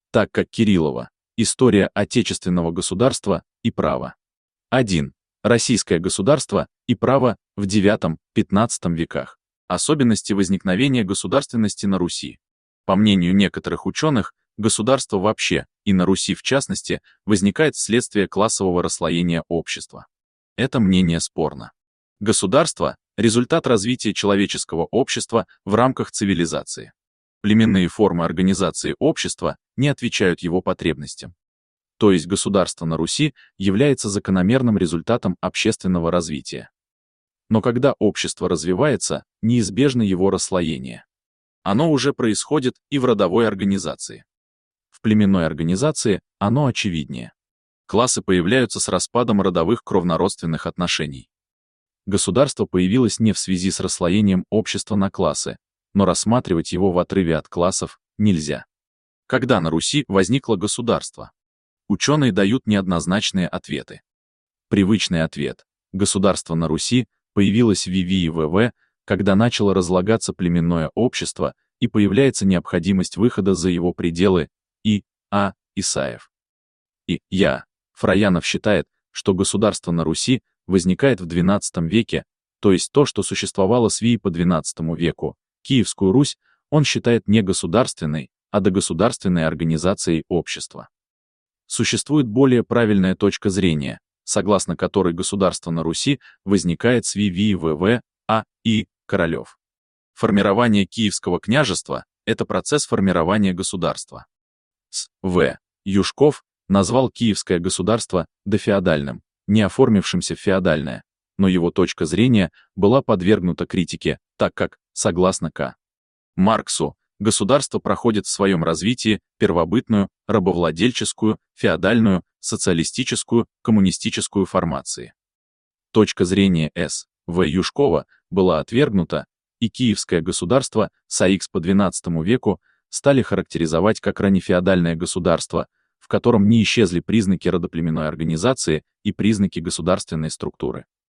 так как Кириллова. История отечественного государства и права. 1. Российское государство и право в IX-XV веках. Особенности возникновения государственности на Руси. По мнению некоторых ученых, государство вообще, и на Руси в частности, возникает вследствие классового расслоения общества. Это мнение спорно. Государство – результат развития человеческого общества в рамках цивилизации. Племенные формы организации общества не отвечают его потребностям. То есть государство на Руси является закономерным результатом общественного развития. Но когда общество развивается, неизбежно его расслоение. Оно уже происходит и в родовой организации. В племенной организации оно очевиднее. Классы появляются с распадом родовых кровнородственных отношений. Государство появилось не в связи с расслоением общества на классы, но рассматривать его в отрыве от классов нельзя. Когда на Руси возникло государство? Ученые дают неоднозначные ответы. Привычный ответ – государство на Руси появилось в ВВ, когда начало разлагаться племенное общество и появляется необходимость выхода за его пределы. И. А. Исаев. И. Я. Фраянов считает, что государство на Руси возникает в XII веке, то есть то, что существовало с ВИ по XII веку. Киевскую Русь он считает не государственной, а догосударственной организацией общества. Существует более правильная точка зрения, согласно которой государство на Руси возникает с ВВ, А. И. Королев. Формирование Киевского княжества – это процесс формирования государства. С. В. Юшков назвал Киевское государство дофеодальным, не оформившимся в феодальное, но его точка зрения была подвергнута критике, так как, согласно К. Марксу, государство проходит в своем развитии первобытную, рабовладельческую, феодальную, социалистическую, коммунистическую формации. Точка зрения С. В. Юшкова была отвергнута, и Киевское государство с АХ по XII веку стали характеризовать как раннефеодальное государство, в котором не исчезли признаки родоплеменной организации и признаки государственной структуры.